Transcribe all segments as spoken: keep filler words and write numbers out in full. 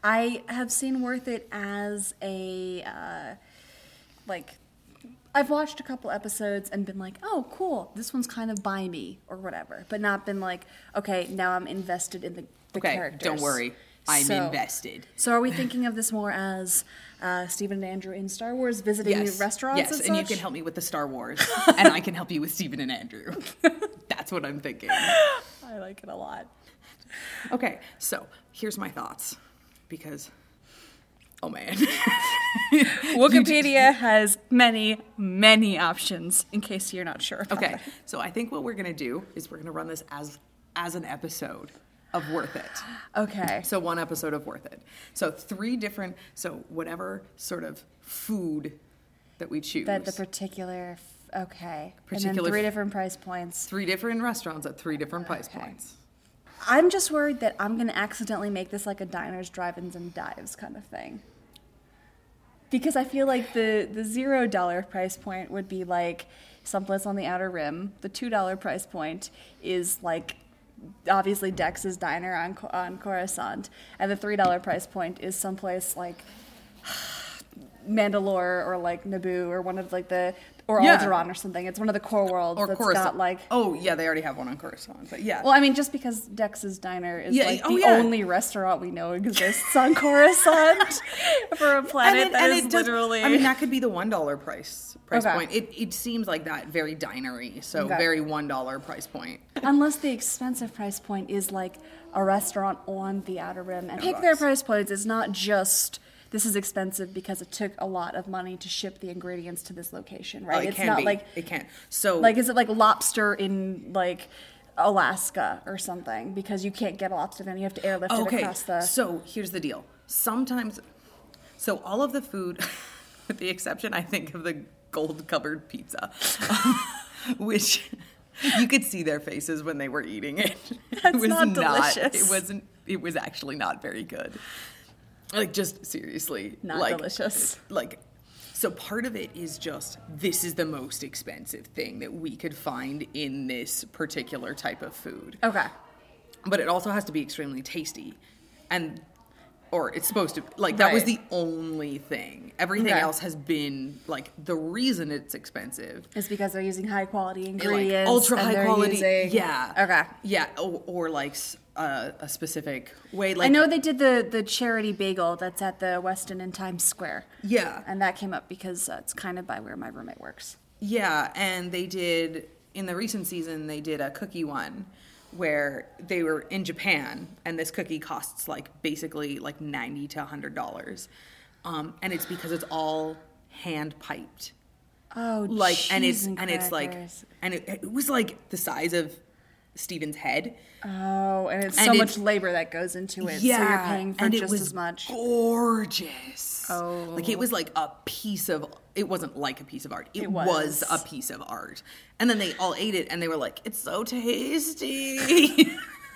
I have seen Worth It as a, uh, like, I've watched a couple episodes and been like, oh, cool, this one's kind of by me or whatever, but not been like, okay, now I'm invested in the, the okay, characters. Don't worry. I'm so, invested. So are we thinking of this more as uh, Stephen and Andrew in Star Wars visiting yes. restaurants yes. and and such? you can help me with the Star Wars, and I can help you with Stephen and Andrew. That's what I'm thinking. I like it a lot. Okay, so here's my thoughts, because, oh man. Wikipedia has many, many options, in case you're not sure about Okay, that. so I think what we're going to do is we're going to run this as as an episode of Worth It. Okay. So one episode of Worth It. So three different, so whatever sort of food that we choose. That the particular, f- okay. Particular and then three f- different price points. Three different restaurants at three different price Okay. points. I'm just worried that I'm going to accidentally make this like a diners, drive-ins, and dives kind of thing. Because I feel like the, the zero dollar price point would be like someplace on the Outer Rim. The two dollar price point is like obviously Dex's Diner on on Coruscant. And the three dollar price point is someplace like Mandalore or like Naboo or one of like the... Or Yeah. Alderaan or something. It's one of the core worlds Or that's Coruscant. got like... Oh, yeah, they already have one on Coruscant, but yeah. Well, I mean, just because Dex's Diner is Yeah, like oh, the yeah. only restaurant we know exists on Coruscant for a planet And it- that and is it does- literally... I mean, that could be the one dollar price price Okay. point. It it seems like that, very dinery, so Okay. very one dollar price point. Unless the expensive price point is like a restaurant on the Outer Rim. And No pick their bucks. price points. It's not just... This is expensive because it took a lot of money to ship the ingredients to this location, right? Oh, it it's can not be. like... It can. So, Like, is it like lobster in, like, Alaska or something? Because you can't get a lobster then. You have to airlift it okay, across the... so here's the deal. Sometimes, so all of the food, with the exception, I think, of the gold-covered pizza, which you could see their faces when they were eating it. That's it was not delicious. It wasn't. It was actually not very good. Like, just seriously, Not like, delicious. Like, so part of it is just, this is the most expensive thing that we could find in this particular type of food. Okay. But it also has to be extremely tasty. And, or it's supposed to, like, that was Right. the only thing. Everything Okay. else has been, like, the reason it's expensive. It's because they're using high quality and, ingredients. Like, ultra and high they're quality. using- Yeah. Okay. Yeah. Or, or like, s- uh, a specific way. Like, I know they did the, the charity bagel that's at the Westin in Times Square. Yeah. And that came up because uh, it's kind of by where my roommate works. Yeah, and they did, in the recent season, they did a cookie one where they were in Japan, and this cookie costs, like, basically, like, ninety to one hundred dollars. Um, and it's because it's all hand-piped. Oh, Like, and it's, cheese and and it's, like, crackers. and it, it was, like, the size of Steven's head. Oh, and it's and so it- much labor that goes into it. So you're paying for and it just was as much. gorgeous. Oh. Like, it was like a piece of, it wasn't like a piece of art. It, It was. was. a piece of art. And then they all ate it and they were like, it's so tasty.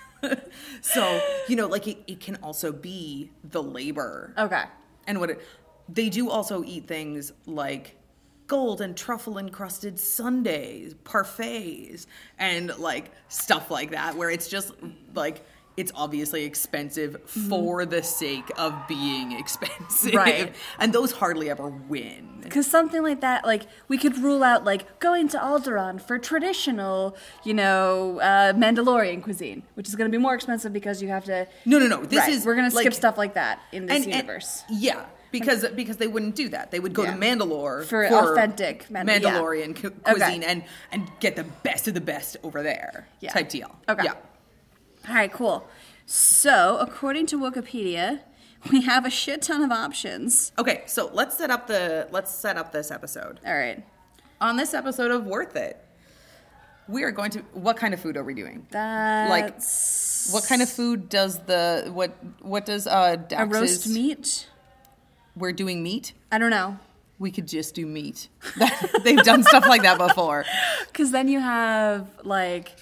So, you know, like, it, it can also be the labor. Okay. And what it, they do also eat things like gold and truffle encrusted sundaes, parfaits, and like stuff like that, where it's just like, it's obviously expensive for the sake of being expensive. Right. And those hardly ever win. Because something like that, like, we could rule out, like, going to Alderaan for traditional, you know, uh, Mandalorian cuisine, which is going to be more expensive because you have to... No, no, no. This Right, is we're going to like- skip stuff like that in this and- and- universe. yeah. Because because they wouldn't do that. They would go Yeah. to Mandalore For authentic Mand- yeah. Mandalorian cu- Okay. cuisine and, and get the best of the best over there. Yeah. Type deal. Okay. Yeah. All right, cool. So, according to Wikipedia, we have a shit ton of options. Okay, so let's set up the let's set up this episode. All right. On this episode of Worth It, we are going to, what kind of food are we doing? That's... What kind of food does the what what does uh A Dax's, roast meat? We're doing meat? I don't know. We could just do meat. They've done stuff like that before. Because then you have, like...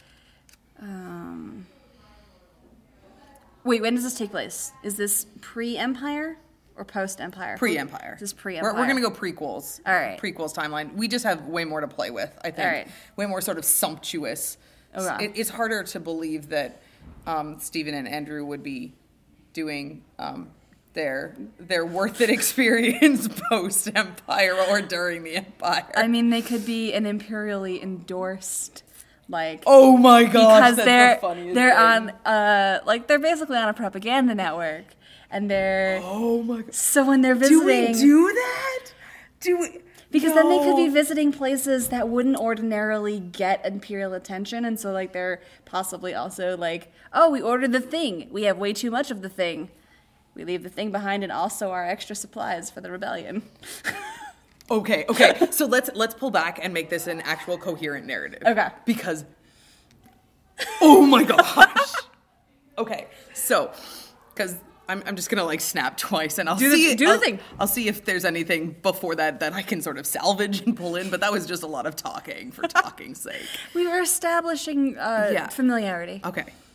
Um, wait, when does this take place? Is this pre-Empire or post-Empire? Pre-Empire. This is pre-Empire. We're, we're going to go prequels. All right. Prequels timeline. We just have way more to play with, I think. All right. Way more sort of sumptuous. Okay. It, it's harder to believe that um, Stephen and Andrew would be doing um, their their worth it experience post Empire or during the Empire. I mean, they could be an imperially endorsed, like, oh my gosh, because that's they're the funniest they're thing. on uh like they're basically on a propaganda network, and they're Oh my god. so when they're Do visiting, we do that? Do we? because then they could be No. visiting places that wouldn't ordinarily get imperial attention, and so like they're possibly also like, oh, we ordered the thing, we have way too much of the thing. We leave the thing behind and also our extra supplies for the rebellion. Okay, okay. So let's let's pull back and make this an actual coherent narrative. Okay. Because oh my gosh. Okay. So cuz I'm I'm just going to like snap twice and I'll Do the- see do the I'll, thing. I'll see if there's anything before that that I can sort of salvage and pull in, but that was just a lot of talking for talking's sake. We were establishing uh, Yeah. familiarity. Okay.